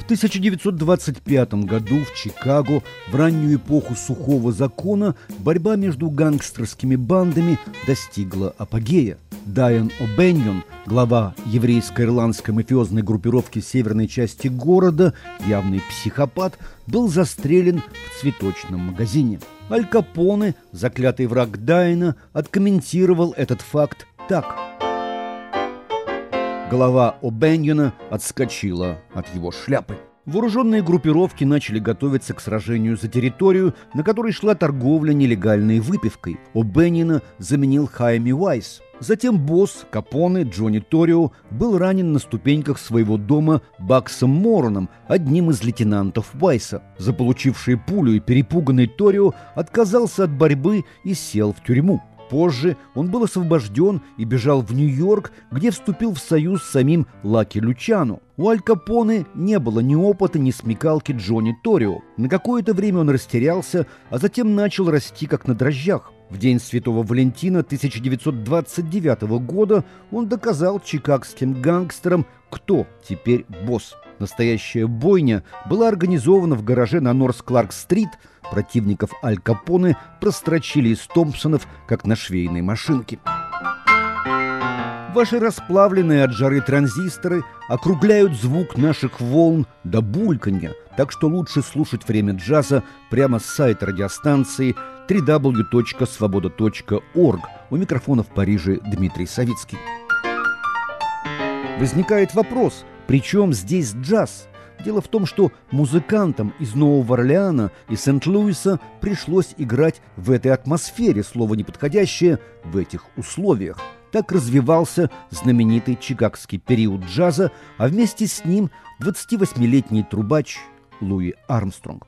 В 1925 году в Чикаго в раннюю эпоху сухого закона борьба между гангстерскими бандами достигла апогея. Дайан О'Беньон, глава еврейско-ирландской мафиозной группировки северной части города, явный психопат, был застрелен в цветочном магазине. Аль Капоне, заклятый враг Дайана, откомментировал этот факт так. Голова О'Беньона отскочила от его шляпы. Вооруженные группировки начали готовиться к сражению за территорию, на которой шла торговля нелегальной выпивкой. О'Беньона заменил Хайми Уайс. Затем босс Капоне Джонни Торио был ранен на ступеньках своего дома Баксом Мороном, одним из лейтенантов Уайса. Заполучивший пулю и перепуганный Торио отказался от борьбы и сел в тюрьму. Позже он был освобожден и бежал в Нью-Йорк, где вступил в союз с самим Лаки Лючано. У Аль Капоне не было ни опыта, ни смекалки Джонни Торио. На какое-то время он растерялся, а затем начал расти как на дрожжах. В день Святого Валентина 1929 года он доказал чикагским гангстерам, кто теперь босс. Настоящая бойня была организована в гараже на Норс-Кларк-стрит. Противников Аль Капоне прострочили из Томпсонов, как на швейной машинке. Ваши расплавленные от жары транзисторы округляют звук наших волн до бульканья, так что лучше слушать «Время джаза» прямо с сайта радиостанции www.svoboda.org. У микрофона в Париже Дмитрий Савицкий. Возникает вопрос, при чем здесь джаз? Дело в том, что музыкантам из Нового Орлеана и Сент-Луиса пришлось играть в этой атмосфере, слово неподходящее, в этих условиях. Так развивался знаменитый чикагский период джаза, а вместе с ним 28-летний трубач Луи Армстронг.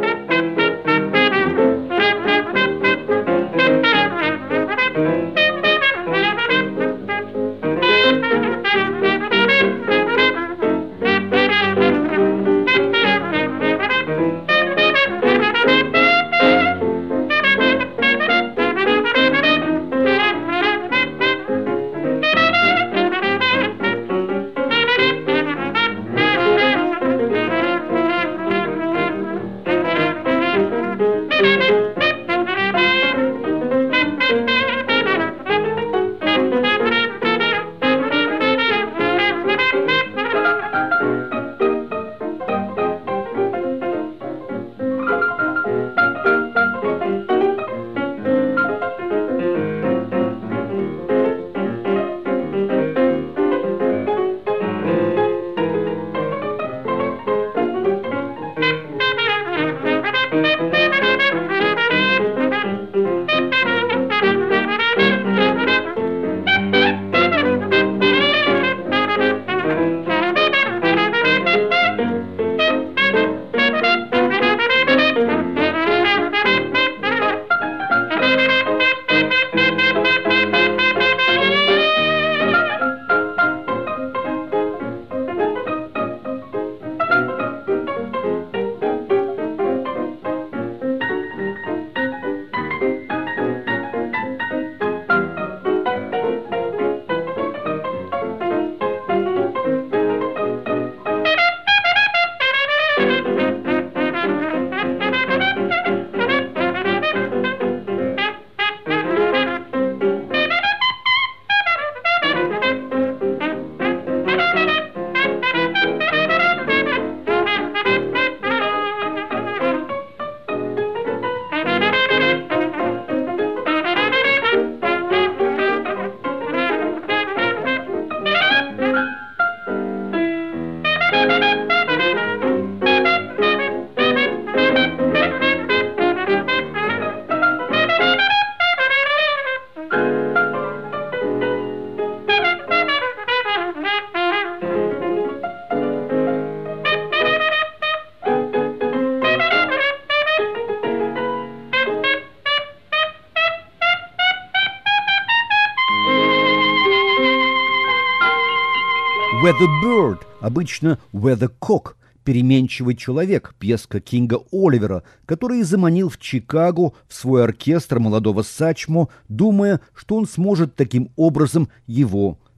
«Weather Bird», обычно «Weather Cock», переменчивый человек, пьеска Кинга Оливера, который заманил в Чикаго в свой оркестр молодого Сачмо, думая, что он сможет таким образом его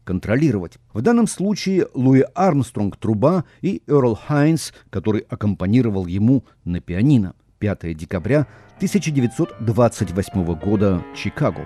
контролировать. В данном случае Луи Армстронг – труба и Эрл Хайнс, который аккомпанировал ему на пианино. 5 декабря 1928 года, Чикаго.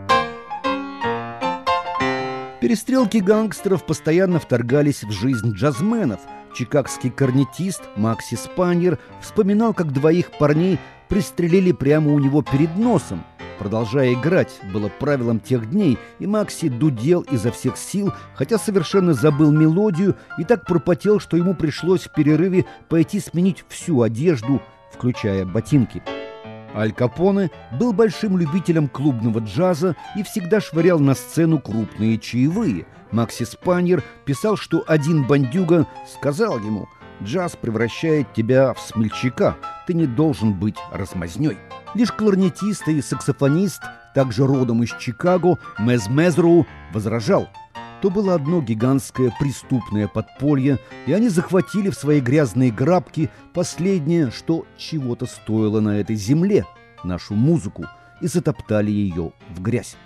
Перестрелки гангстеров постоянно вторгались в жизнь джазменов. Чикагский корнетист Макси Спаньер вспоминал, как двоих парней пристрелили прямо у него перед носом. Продолжая играть было правилом тех дней, и Макси дудел изо всех сил, хотя совершенно забыл мелодию и так пропотел, что ему пришлось в перерыве пойти сменить всю одежду, включая ботинки. Аль Капоне был большим любителем клубного джаза и всегда швырял на сцену крупные чаевые. Макси Спаньер писал, что один бандюга сказал ему: «Джаз превращает тебя в смельчака, ты не должен быть размазнёй». Лишь кларнетист и саксофонист, также родом из Чикаго, Мез Мезроу, возражал. То было одно гигантское преступное подполье, и они захватили в свои грязные грабки последнее, что чего-то стоило на этой земле, нашу музыку, и затоптали ее в грязь.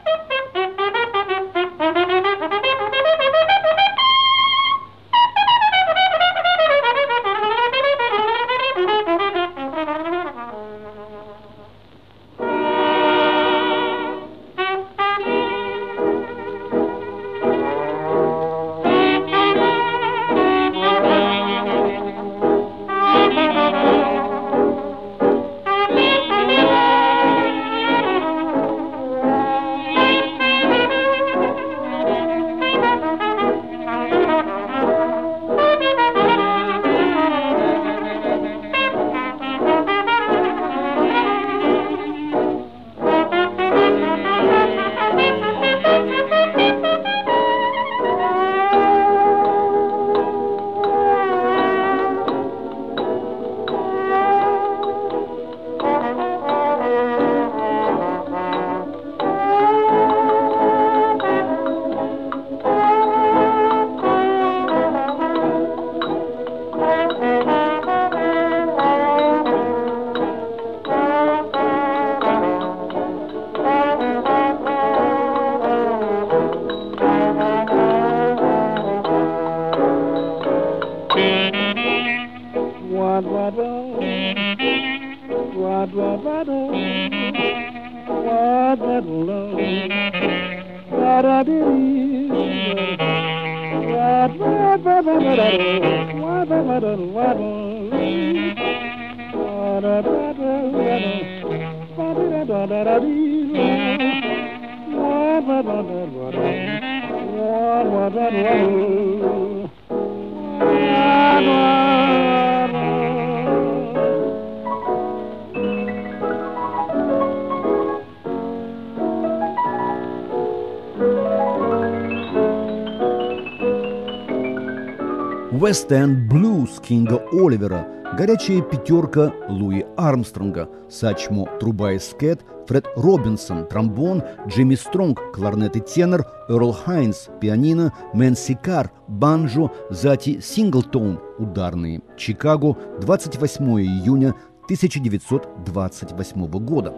West-End Blues Кинга Оливера, горячая пятерка Луи Армстронга, Сачмо – труба и скет, Фред Робинсон – тромбон, Джимми Стронг – кларнет и тенор, Эрл Хайнс – пианино, Мэнси Карр – банджо, Зати Синглтон – ударные. Чикаго, 28 июня 1928 года.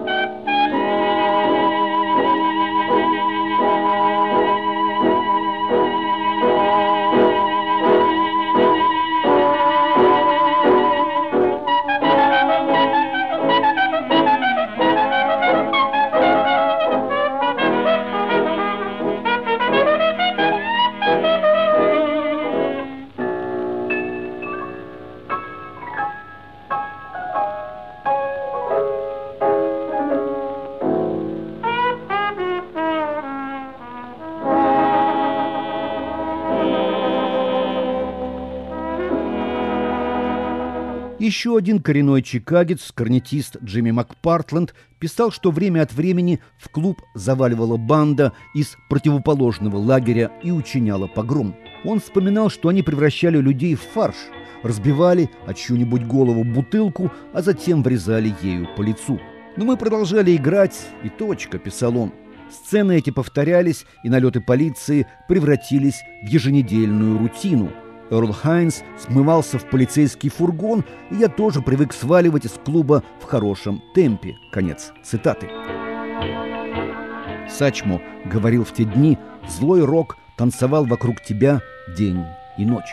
Еще один коренной чикагец, корнетист Джимми Макпартленд, писал, что время от времени в клуб заваливала банда из противоположного лагеря и учиняла погром. Он вспоминал, что они превращали людей в фарш, разбивали о чью-нибудь голову бутылку, а затем врезали ею по лицу. «Но мы продолжали играть, и точка», — писал он. Сцены эти повторялись, и налеты полиции превратились в еженедельную рутину. Эрл Хайнс смывался в полицейский фургон, и я тоже привык сваливать из клуба в хорошем темпе. Конец цитаты. Сачмо говорил в те дни, злой рок танцевал вокруг тебя день и ночь.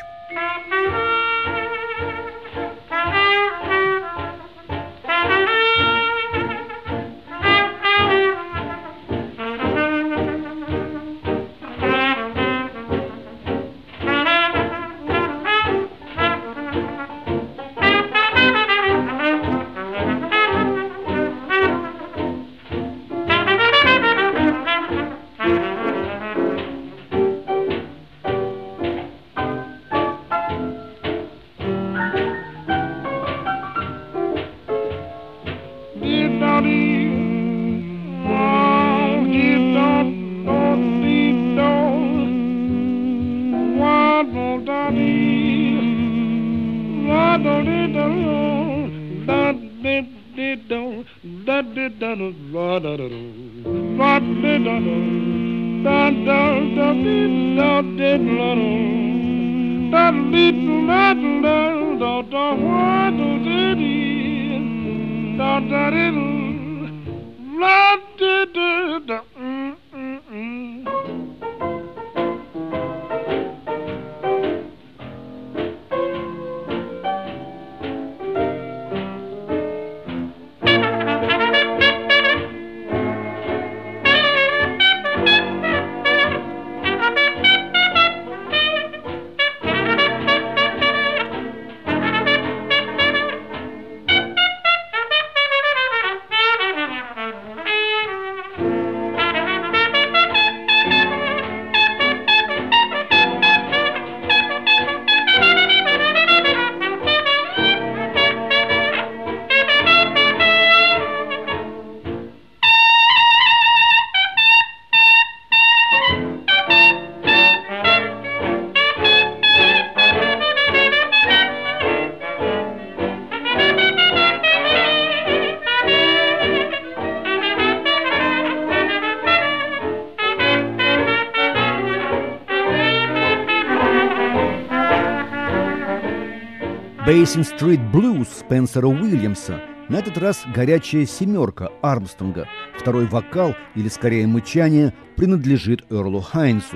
Basin Street Blues Спенсера Уильямса. На этот раз горячая семерка Армстронга. Второй вокал, или скорее мычание, принадлежит Эрлу Хайнсу.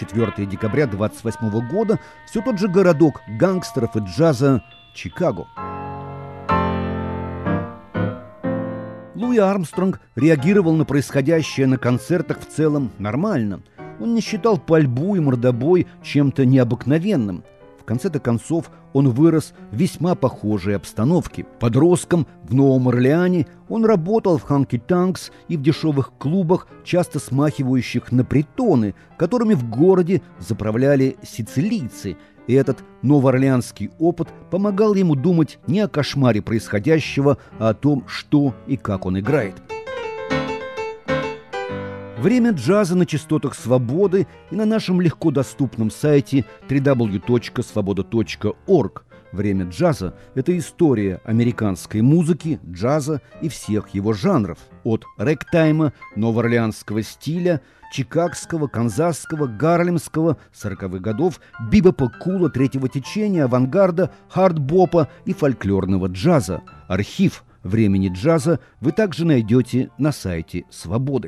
4 декабря 1928 года, все тот же городок гангстеров и джаза Чикаго. Луи Армстронг реагировал на происходящее на концертах в целом нормально. Он не считал пальбу и мордобой чем-то необыкновенным. В конце-то концов, он вырос в весьма похожей обстановке. Подростком в Новом Орлеане он работал в ханки-танкс и в дешевых клубах, часто смахивающих на притоны, которыми в городе заправляли сицилийцы. И этот новоорлеанский опыт помогал ему думать не о кошмаре происходящего, а о том, что и как он играет. Время джаза на частотах свободы и на нашем легко доступном сайте www.svoboda.org. Время джаза – это история американской музыки, джаза и всех его жанров. От рэгтайма, новоорлеанского стиля, чикагского, канзасского, гарлемского 40-х годов, бибопа, кула, третьего течения, авангарда, хард-бопа и фольклорного джаза. Архив времени джаза вы также найдете на сайте «Свободы».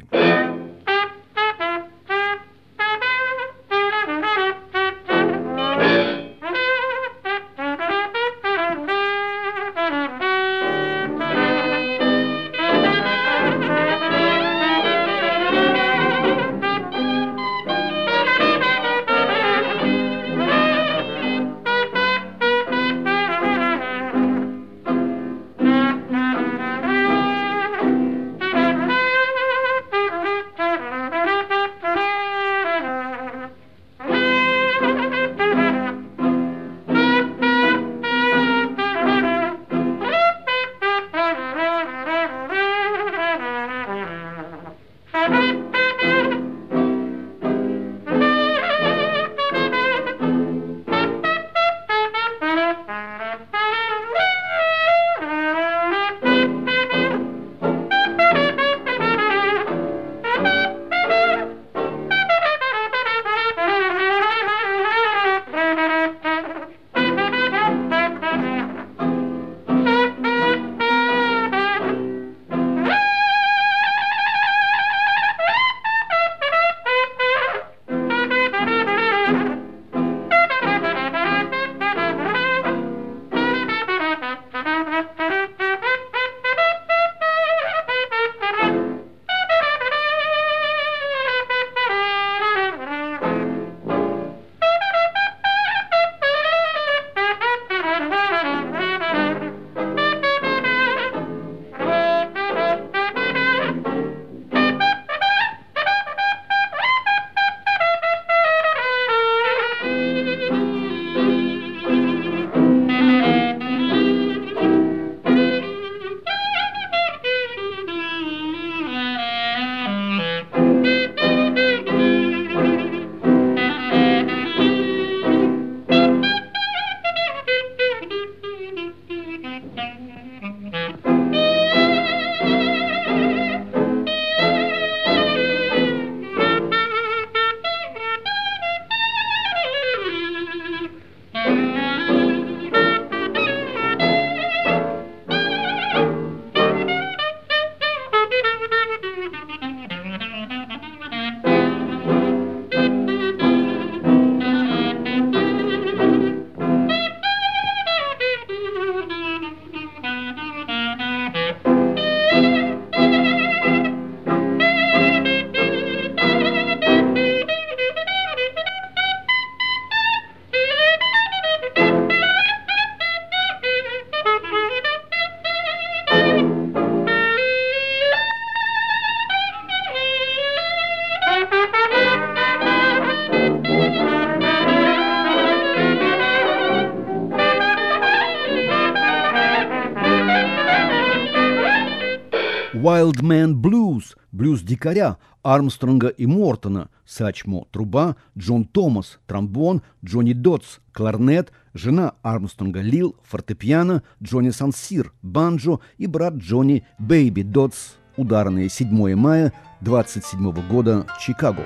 Wild Man Blues, блюз дикаря Армстронга и Мортона, Сачмо – труба, Джон Томас – тромбон, Джонни Дотс – кларнет, жена Армстронга Лил – фортепиано, Джонни Сансир – банджо и брат Джонни Бэйби Дотс – ударные 7 мая 27 года, Чикаго.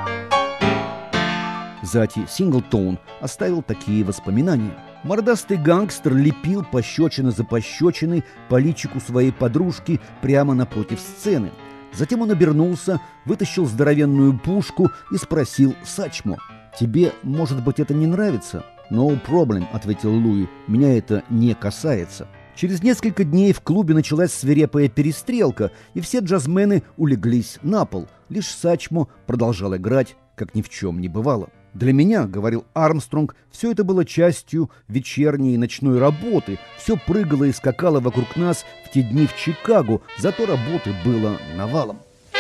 Зати Синглтоун оставил такие воспоминания. Мордастый гангстер лепил пощечина за пощечиной по личику своей подружки прямо напротив сцены. Затем он обернулся, вытащил здоровенную пушку и спросил Сачмо: «Тебе, может быть, это не нравится?» «No problem», — ответил Луи, — «меня это не касается». Через несколько дней в клубе началась свирепая перестрелка, и все джазмены улеглись на пол. Лишь Сачмо продолжал играть, как ни в чем не бывало. «Для меня, — говорил Армстронг, — все это было частью вечерней и ночной работы. Все прыгало и скакало вокруг нас в те дни в Чикаго, зато работы было навалом».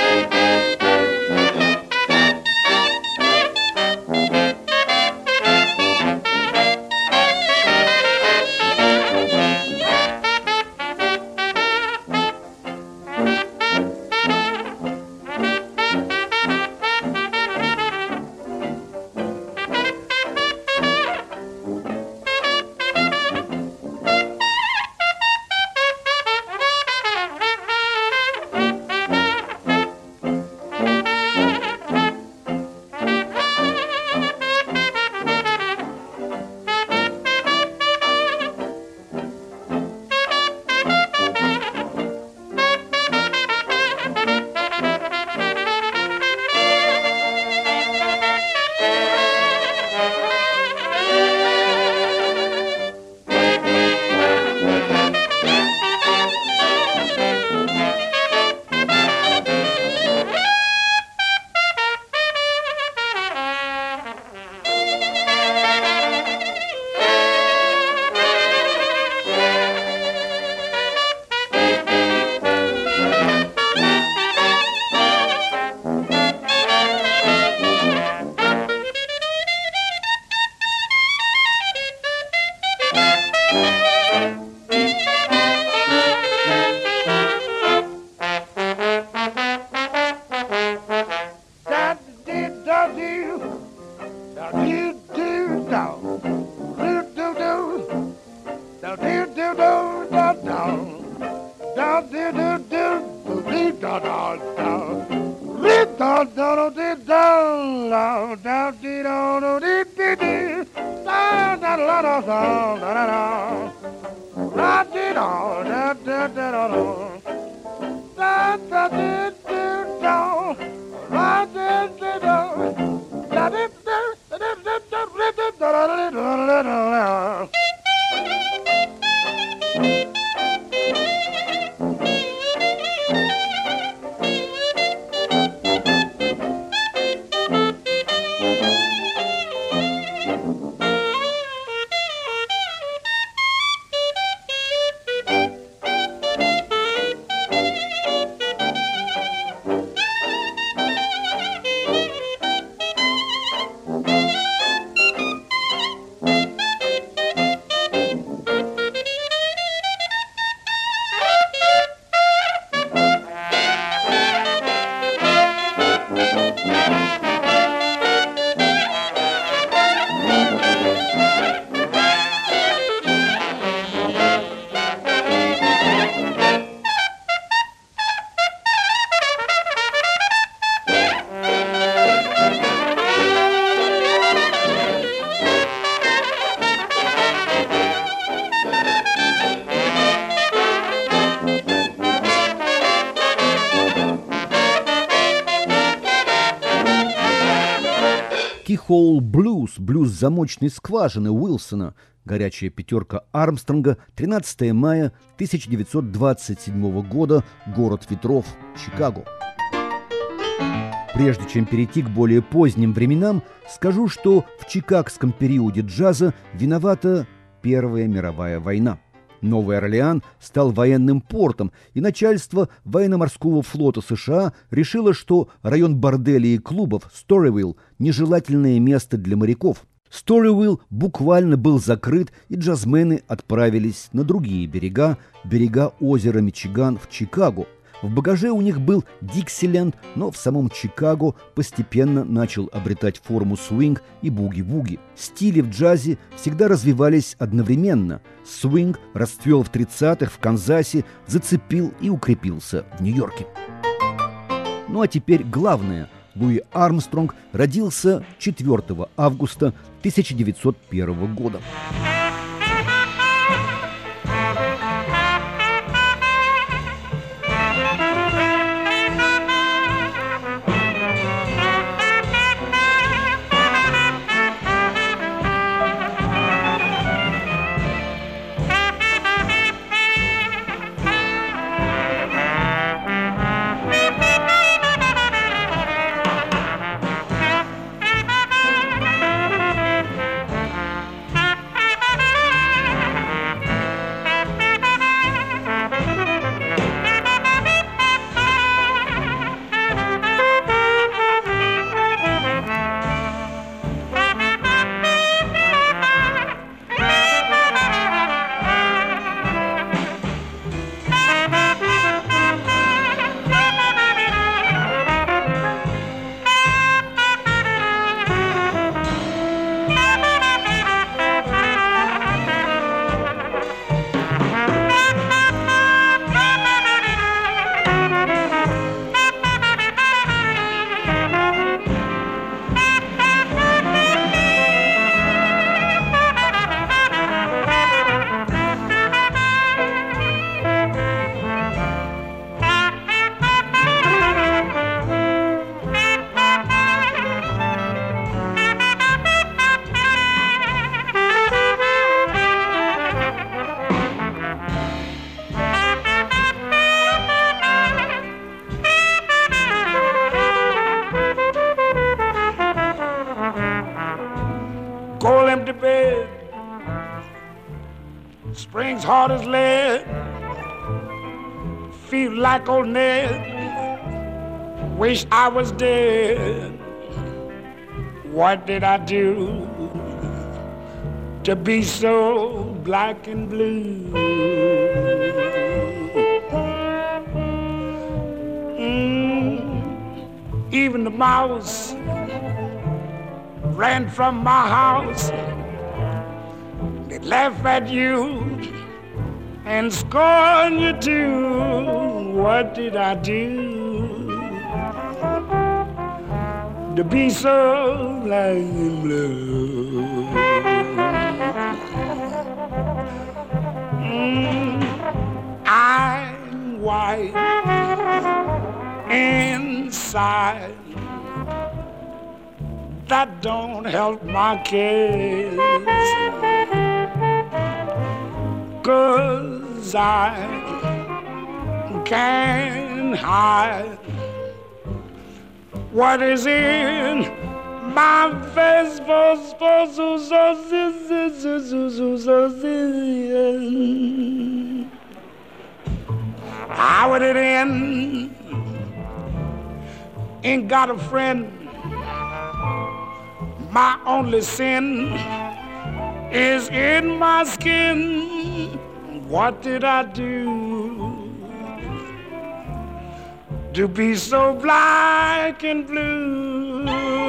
Keyhole Blues, блюз замочной скважины Уилсона, горячая пятерка Армстронга, 13 мая 1927 года, город ветров, Чикаго. Прежде чем перейти к более поздним временам, скажу, что в чикагском периоде джаза виновата Первая мировая война. Новый Орлеан стал военным портом, и начальство военно-морского флота США решило, что район борделей и клубов Сторивилл – нежелательное место для моряков. Сторивилл буквально был закрыт, и джазмены отправились на другие берега озера Мичиган в Чикаго. В багаже у них был Диксиленд, но в самом Чикаго постепенно начал обретать форму свинг и буги-вуги. Стили в джазе всегда развивались одновременно. Свинг расцвел в 30-х в Канзасе, зацепил и укрепился в Нью-Йорке. Ну а теперь главное. Луи Армстронг родился 4 августа 1901 года. Cold empty bed, springs hard as lead, feel like old Ned, wish I was dead. What did I do to be so black and blue? Even the mouse ran from my house. They laugh at you and scorn you too. What did I do to be so black and blue? I'm white inside. That don't help my case, 'cause I can't hide what is in my face. How would it end? Ain't got a friend. My only sin is in my skin. What did I do to be so black and blue?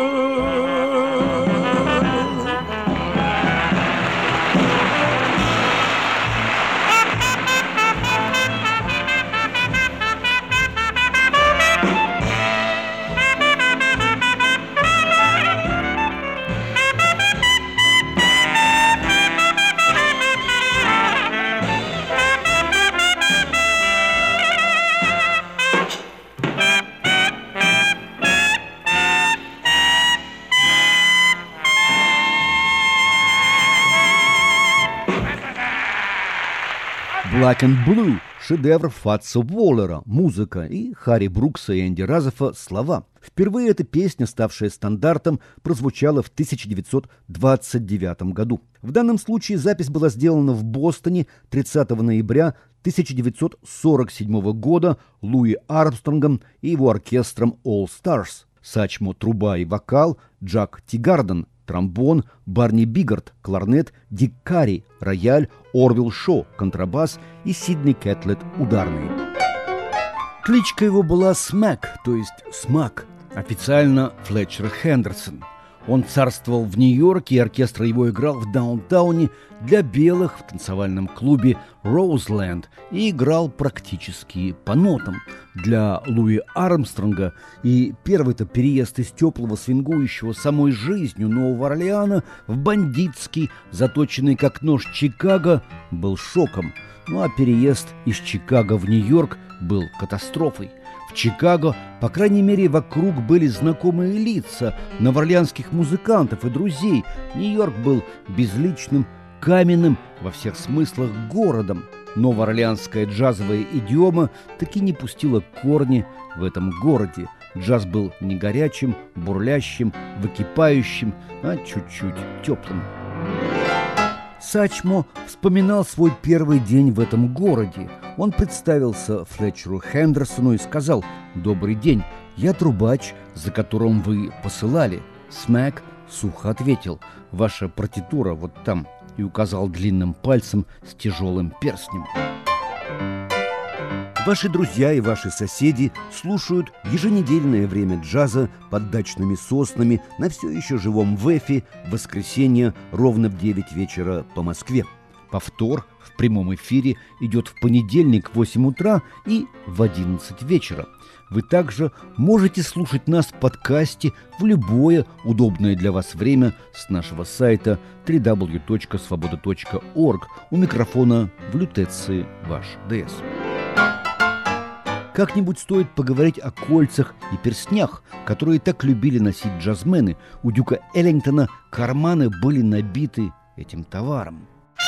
«Black and Blue» – шедевр Фатса Уоллера, музыка, и Харри Брукса и Энди Разефа слова. Впервые эта песня, ставшая стандартом, прозвучала в 1929 году. В данном случае запись была сделана в Бостоне 30 ноября 1947 года Луи Армстронгом и его оркестром All Stars. Сачмо – труба и вокал, Джак Тигарден – тромбон, Барни Бигард – кларнет, Дик Карри – рояль, Орвилл Шо – контрабас и Сидни Кэтлет – ударные. Кличка его была Смэк, то есть Смак, официально Флетчер Хендерсон. Он царствовал в Нью-Йорке, и оркестр его играл в даунтауне для белых в танцевальном клубе «Роузленд» и играл практически по нотам. Для Луи Армстронга и первый-то переезд из теплого, свингующего самой жизнью Нового Орлеана в бандитский, заточенный как нож Чикаго, был шоком. Ну а переезд из Чикаго в Нью-Йорк был катастрофой. В Чикаго, по крайней мере, вокруг были знакомые лица новоорлеанских музыкантов и друзей. Нью-Йорк был безличным, каменным во всех смыслах городом. Новоорлеанская джазовая идиома таки не пустила корни в этом городе. Джаз был не горячим, бурлящим, выкипающим, а чуть-чуть теплым. Сачмо вспоминал свой первый день в этом городе. Он представился Флетчеру Хендерсону и сказал: «Добрый день, я трубач, за которым вы посылали». Смэк сухо ответил: «Ваша партитура вот там», и указал длинным пальцем с тяжелым перстнем. Ваши друзья и ваши соседи слушают еженедельное время джаза под дачными соснами на все еще живом ВЭФе в воскресенье ровно в 9 вечера по Москве. Повтор в прямом эфире идет в понедельник в 8 утра и в 11 вечера. Вы также можете слушать нас в подкасте в любое удобное для вас время с нашего сайта www.svoboda.org. У микрофона в лютеции ваш ДС. Как-нибудь стоит поговорить о кольцах и перстнях, которые так любили носить джазмены. У Дюка Эллингтона карманы были набиты этим товаром.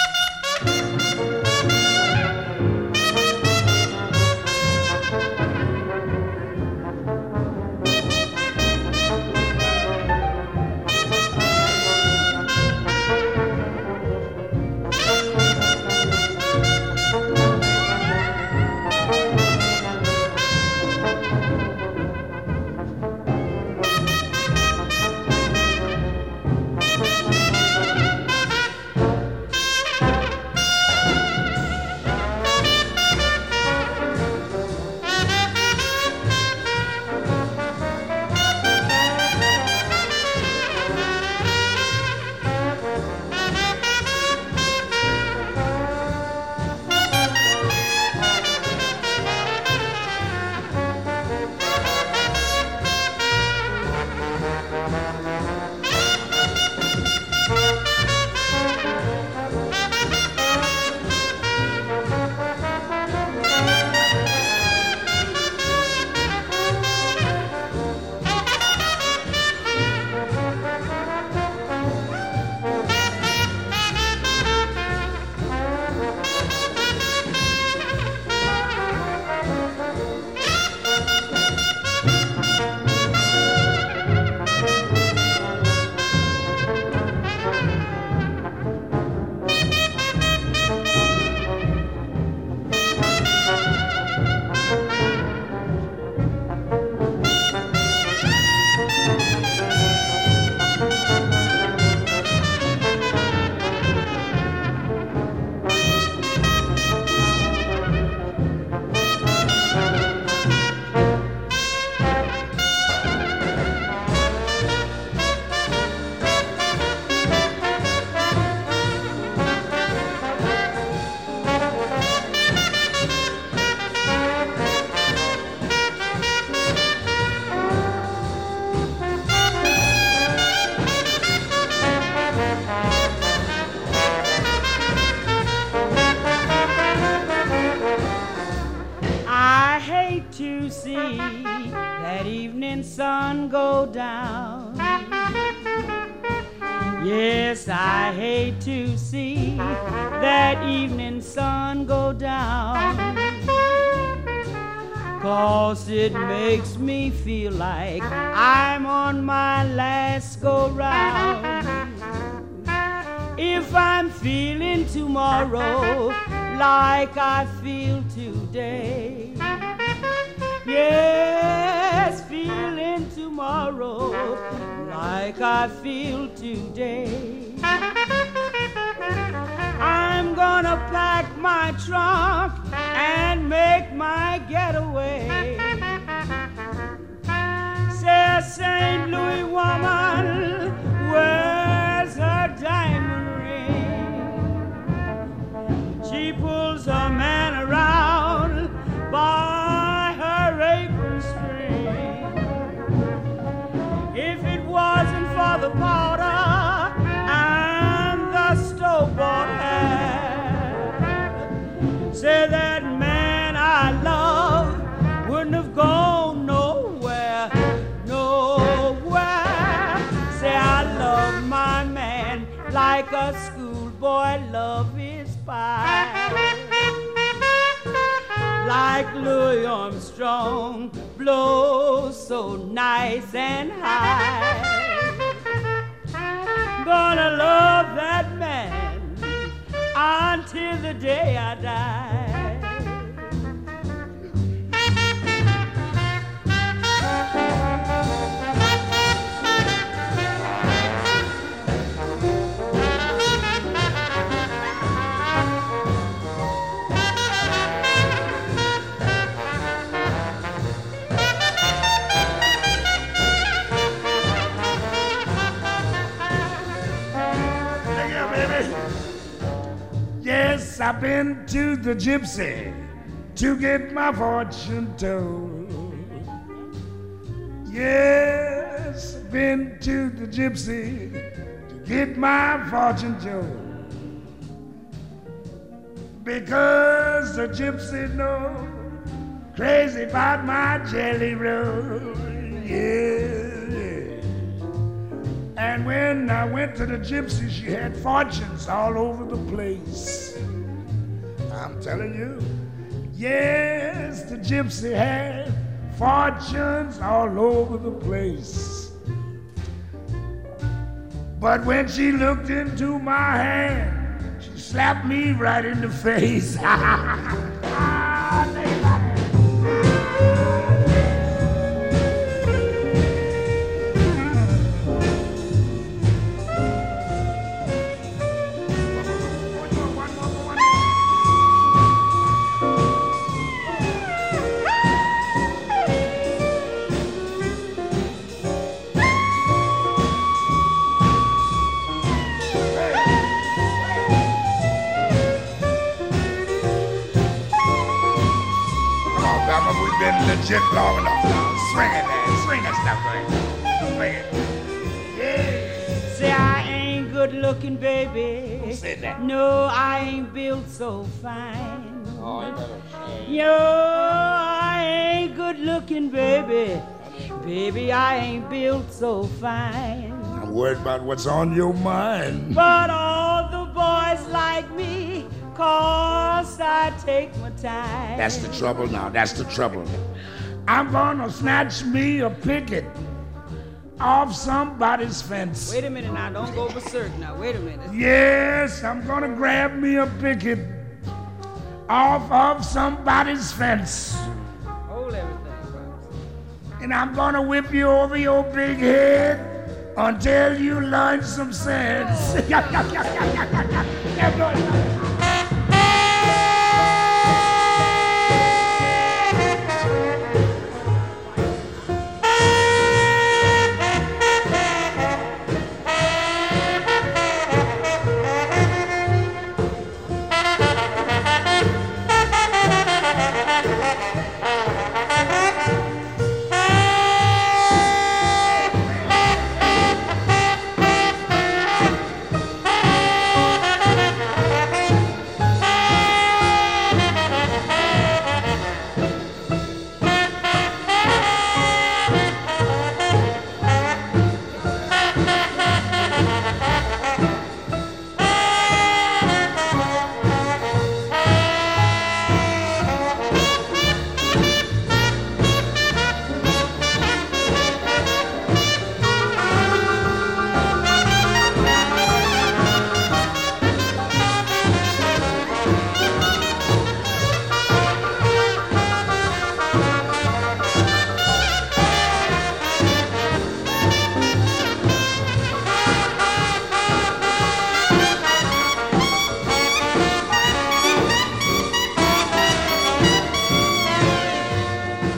To see that evening sun go down. Yes, I hate to see that evening sun go down, 'cause it makes me feel like I'm on my last go-round. If I'm feeling tomorrow like I feel today, yes, feeling tomorrow like I feel today, I'm gonna pack my trunk and make my getaway. Say a St. Louis woman wears her diamond ring. She pulls her man around by her apron string. If it wasn't for the powder and the store-bought hat, say that man I love wouldn't have gone nowhere, nowhere. Say I love my man like a schoolboy love his pie. Like Louis Armstrong blows so nice and high. Gonna love that man until the day I die. Yes, I've been to the gypsy to get my fortune told. Yes, I've been to the gypsy to get my fortune told. Because the gypsy knows crazy about my jelly roll. Yeah. And when I went to the gypsy, she had fortunes all over the place. I'm telling you, yes, the gypsy had fortunes all over the place. But when she looked into my hand, she slapped me right in the face. Legit long enough now. Swing it, man. Swing that stuff, right? Swing it. Yeah. Say I ain't good looking, baby. Who said that? No, I ain't built so fine. Oh, you better say. Yo, I ain't good looking, baby. Baby, I ain't built so fine. I'm worried about what's on your mind. But all the boys like me, 'cause I take my time. That's the trouble now. That's the trouble. I'm gonna snatch me a picket off somebody's fence. Wait a minute now, don't go berserk now. Wait a minute. Yes, I'm gonna grab me a picket off of somebody's fence. Hold everything, bro. And I'm gonna whip you over your big head until you learn some sense.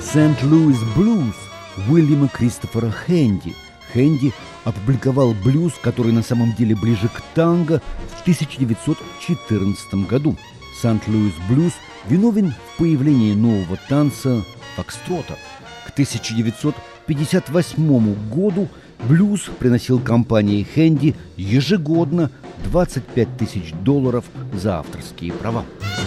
«Сент-Луис Блюз» Уильяма Кристофера Хэнди. Хэнди опубликовал блюз, который на самом деле ближе к танго, в 1914 году. «Сент-Луис Блюз» виновен в появлении нового танца фокстрота. К 1958 году блюз приносил компании Хэнди ежегодно $25 тысяч за авторские права.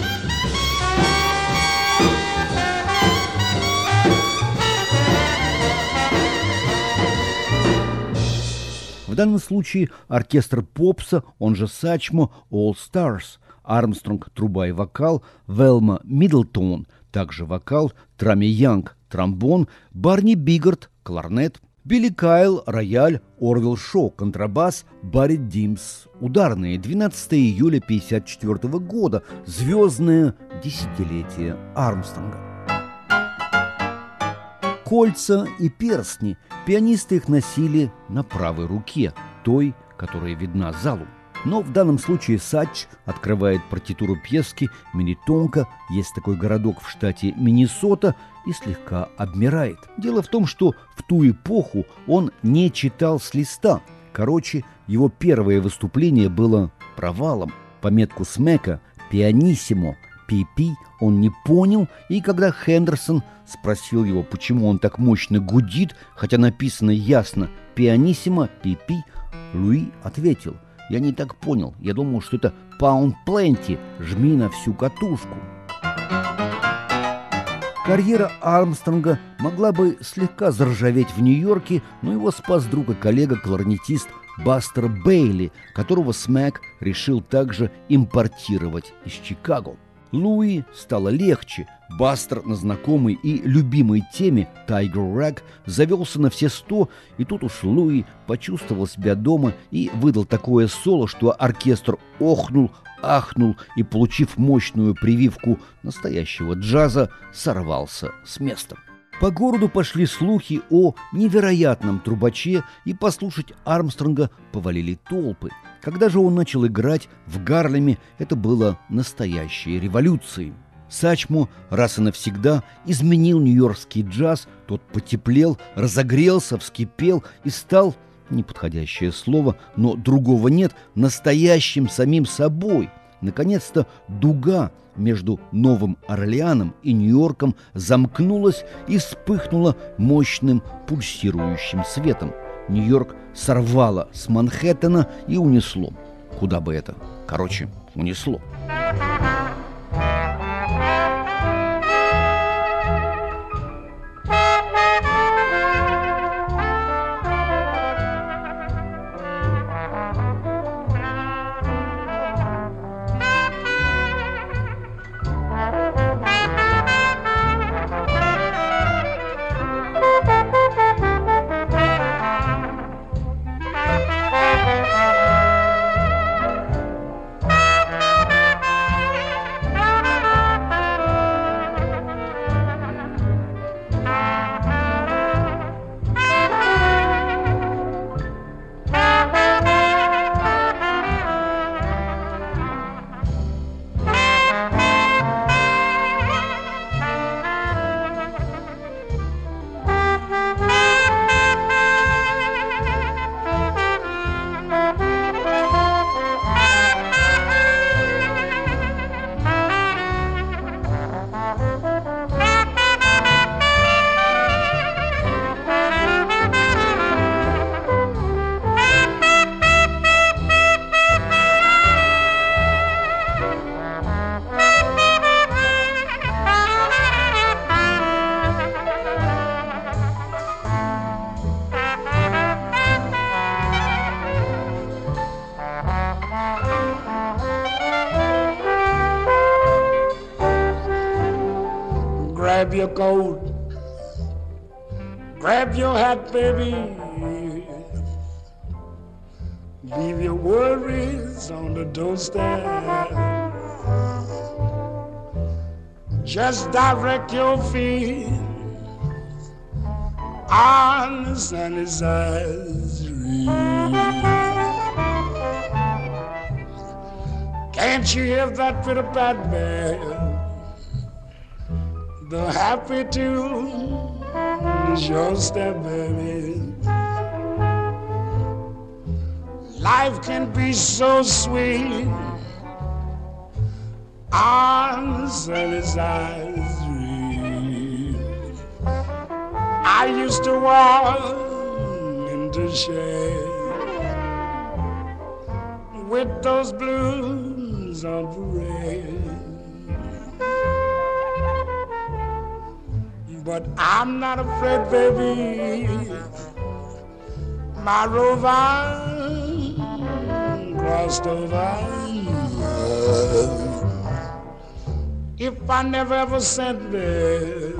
В данном случае оркестр Попса, он же Сачмо, All Stars, Армстронг, труба и вокал, Велма Миддлтон, также вокал, Трами Янг, тромбон, Барни Бигард, кларнет, Билли Кайл, рояль, Орвилл Шоу, контрабас, Барри Димс, ударные. 12 июля 1954 года, звездное десятилетие Армстронга. Кольца и перстни. Пианисты их носили на правой руке, той, которая видна залу. Но в данном случае Сач открывает партитуру пьески «Миннетонка», есть такой городок в штате Миннесота, и слегка обмирает. Дело в том, что в ту эпоху он не читал с листа. Короче, его первое выступление было провалом. Пометку Смека «Пианиссимо», «Пи-пи» он не понял, и когда Хендерсон спросил его, почему он так мощно гудит, хотя написано ясно «Пианиссимо», «Пи-пи», Луи ответил: «Я не так понял, я думал, что это «Pound Plenty», жми на всю катушку». Карьера Армстронга могла бы слегка заржаветь в Нью-Йорке, но его спас друг и коллега-кларнетист Бастер Бейли, которого Смэк решил также импортировать из Чикаго. Луи стало легче. Бастер на знакомой и любимой теме «Tiger Rag» завелся на все 100, и тут уж Луи почувствовал себя дома и выдал такое соло, что оркестр охнул, ахнул и, получив мощную прививку настоящего джаза, сорвался с места. По городу пошли слухи о невероятном трубаче, и послушать Армстронга повалили толпы. Когда же он начал играть в Гарлеме, это было настоящей революцией. Сачмо раз и навсегда изменил нью-йоркский джаз, тот потеплел, разогрелся, вскипел и стал, неподходящее слово, но другого нет, настоящим самим собой. Наконец-то дуга между Новым Орлеаном и Нью-Йорком замкнулась и вспыхнула мощным пульсирующим светом. Нью-Йорк сорвало с Манхэттена и унесло. Куда бы это? Короче, унесло. Grab your coat, grab your hat, baby. Leave your worries on the doorstep. Just direct your feet on the sunny side street. Can't you hear that pitter-pat bell the happy tune is your step, baby. Life can be so sweet on sunny side street. I used to walk into shade with those blues on parade. But I'm not afraid, baby. My rover crossed over. If I never ever sent me,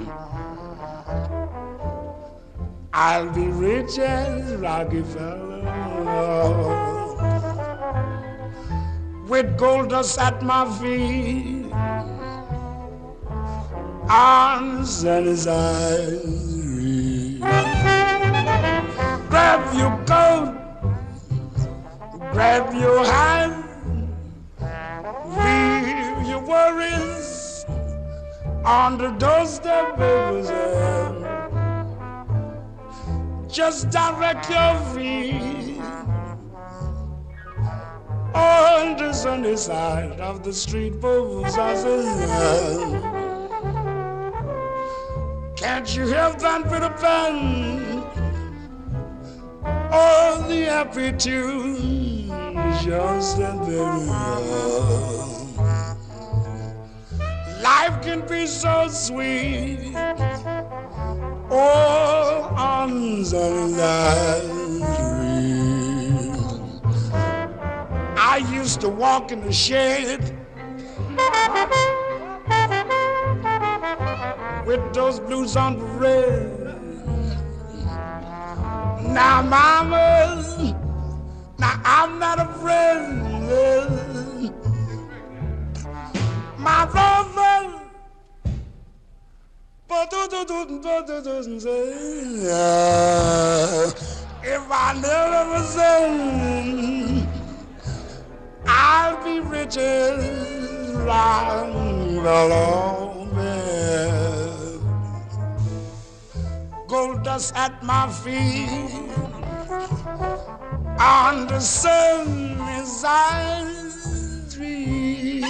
I'll be rich as Rockefeller, with gold dust at my feet on sunny side street. Grab your coat, grab your hat, leave your worries on the doorstep, baby. Just direct your feet on the sunny side of the street, baby. Can't you hear that bit of pen? Oh, the happy tune is yours, baby. Life can be so sweet. Oh, on sunny street. I used to walk in the shade with those blues on parade. Now, mama, now I'm not afraid. My brother, if I never was in, I'll be rich as round along there. Gold dust at my feet on the sunny side street.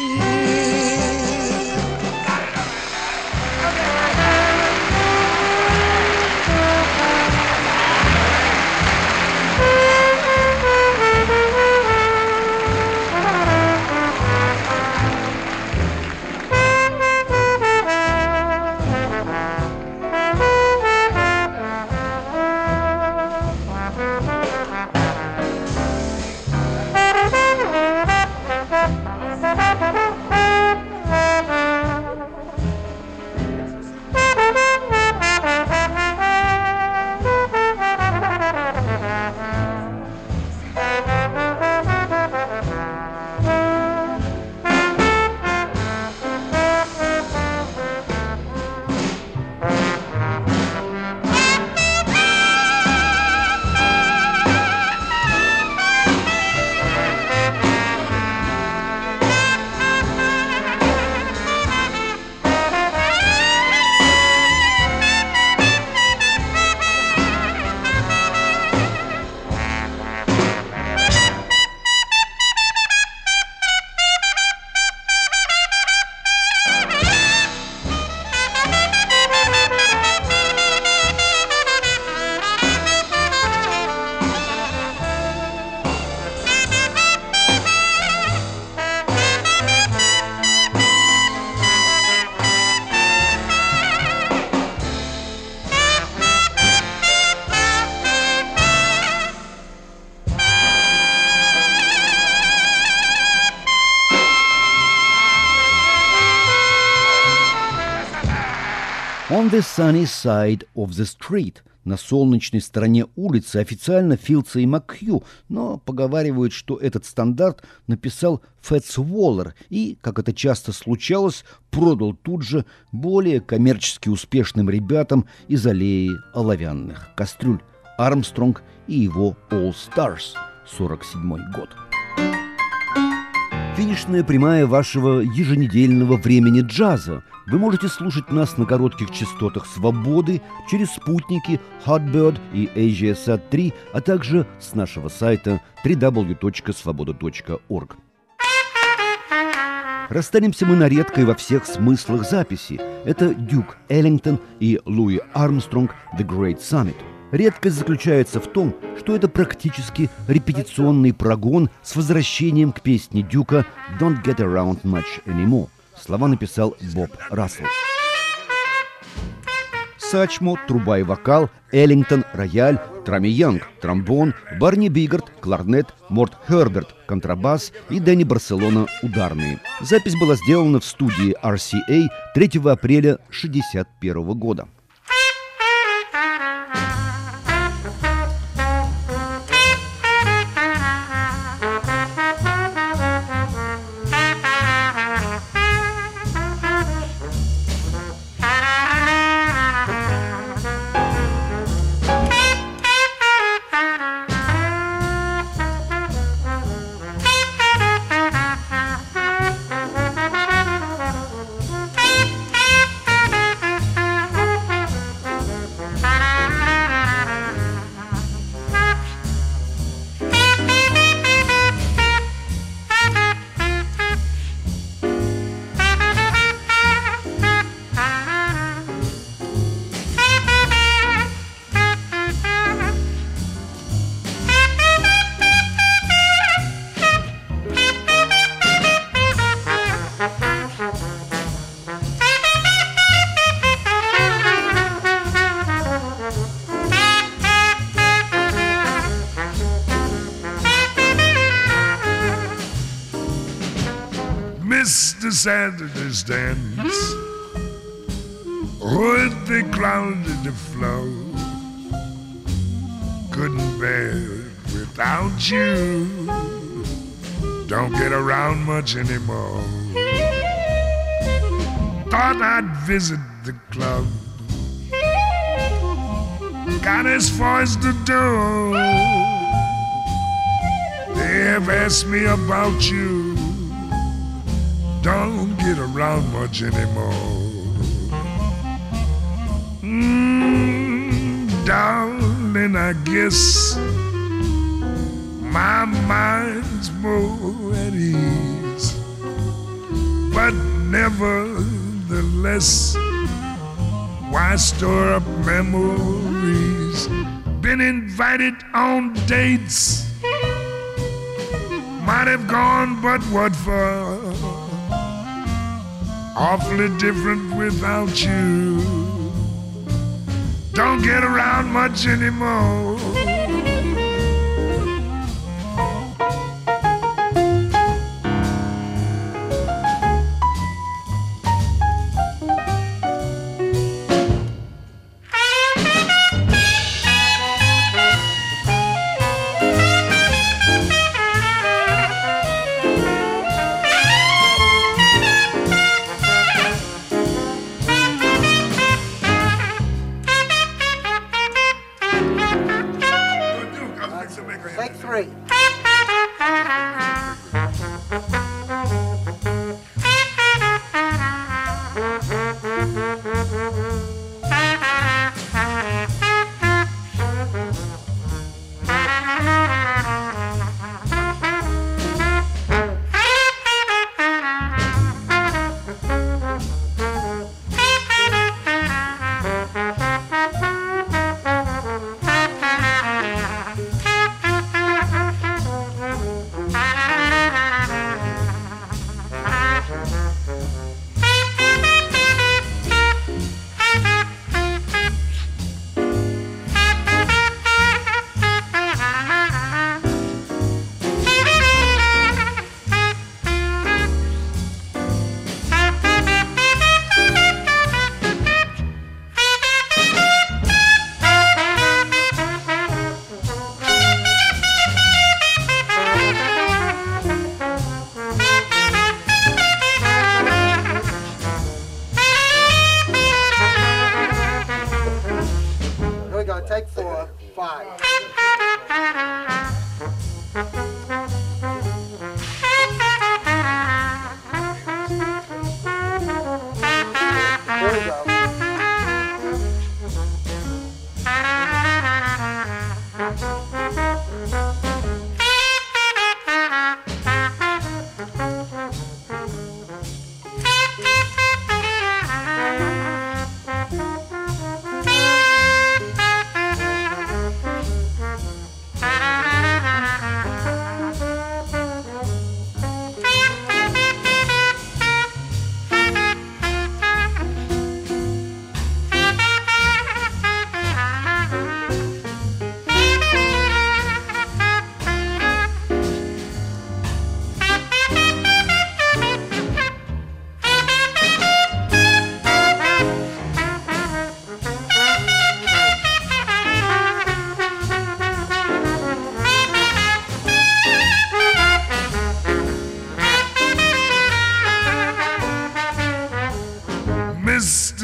On the sunny side of the street. На солнечной стороне улицы официально Филдса и Макхью, но поговаривают, что этот стандарт написал Фэтс Уоллер и, как это часто случалось, продал тут же более коммерчески успешным ребятам из аллеи оловянных кастрюль Армстронг и его All Stars, 47 год. финишная прямая вашего еженедельного времени джаза. Вы можете слушать нас на коротких частотах «Свободы» через спутники Hotbird и AsiaSat-3, а также с нашего сайта www.svoboda.org. Расстанемся мы на редкой во всех смыслах записи. Это Дюк Эллингтон и Луи Армстронг «The Great Summit». Редкость заключается в том, что это практически репетиционный прогон с возвращением к песне Дюка «Don't Get Around Much Anymore». Слова написал Боб Рассел. Сачмо, труба и вокал, Эллингтон, рояль, Трами Янг, тромбон, Барни Бигард, кларнет, Морт Херберт, контрабас и Дэнни Барселона, ударные. Запись была сделана в студии RCA 3 апреля 1961 года. Mr. Saturday's dance with the cloud in the flow. Couldn't bear it without you. Don't get around much anymore. Thought I'd visit the club. Got as far as the door. They have asked me about you. Don't get around much anymore. Darling, I guess my mind's more at ease. But nevertheless, why store up memories? Been invited on dates, might have gone, but what for? Awfully different without you. Don't get around much anymore.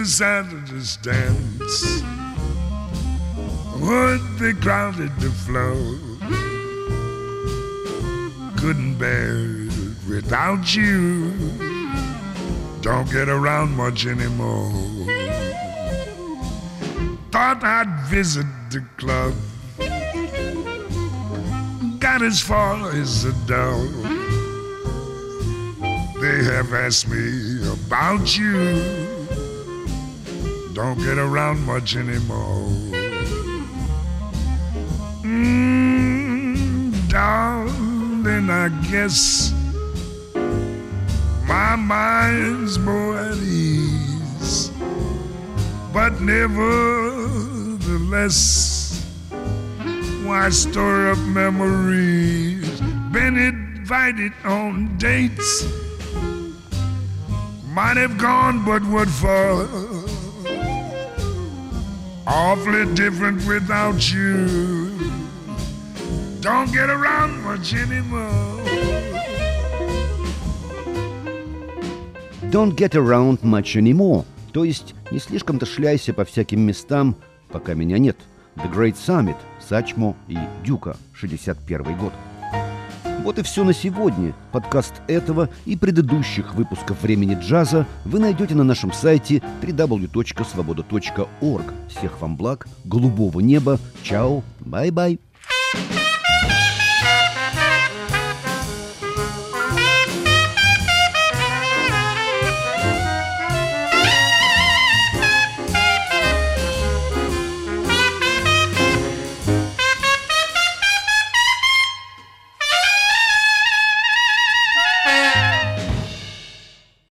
Saturday's dance would be crowded to flow. Couldn't bear it without you. Don't get around much anymore. Thought I'd visit the club. Got as far as the door. They have asked me about you. Don't get around much anymore. Darling, I guess my mind's more at ease, but nevertheless, why store up memories? Been invited on dates, might have gone, but what for? Awfully different without you. Don't get around much anymore. Don't get around much anymore. То есть не слишком-то шляйся по всяким местам, пока меня нет. The Great Summit, Сачмо и Дюка, 61 год. Вот и все на сегодня. Подкаст этого и предыдущих выпусков «Времени джаза» вы найдете на нашем сайте www.svoboda.org. Всех вам благ, голубого неба. Чао, бай-бай.